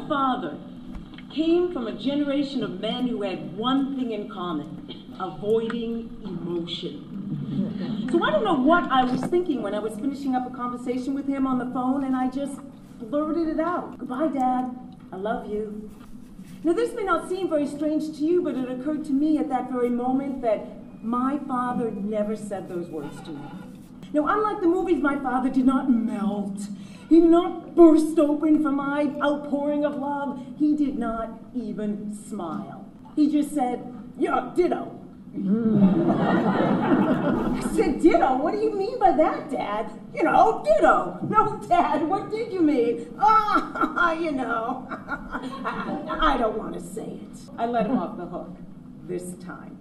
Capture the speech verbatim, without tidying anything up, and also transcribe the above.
father came from a generation of men who had one thing in common: avoiding emotion. So I don't know what I was thinking when I was finishing up a conversation with him on the phone, and I just blurted it out. "Goodbye, Dad. I love you." Now, this may not seem very strange to you, but it occurred to me at that very moment that my father never said those words to me. Now, unlike the movies, my father did not melt. He did not burst open for my outpouring of love. He did not even smile. He just said, "Yeah, ditto." I said, "Ditto? What do you mean by that, Dad?" "You know, ditto." "No, Dad, what did you mean?" "Ah, you know." I, I don't want to say it. I let him off the hook this time.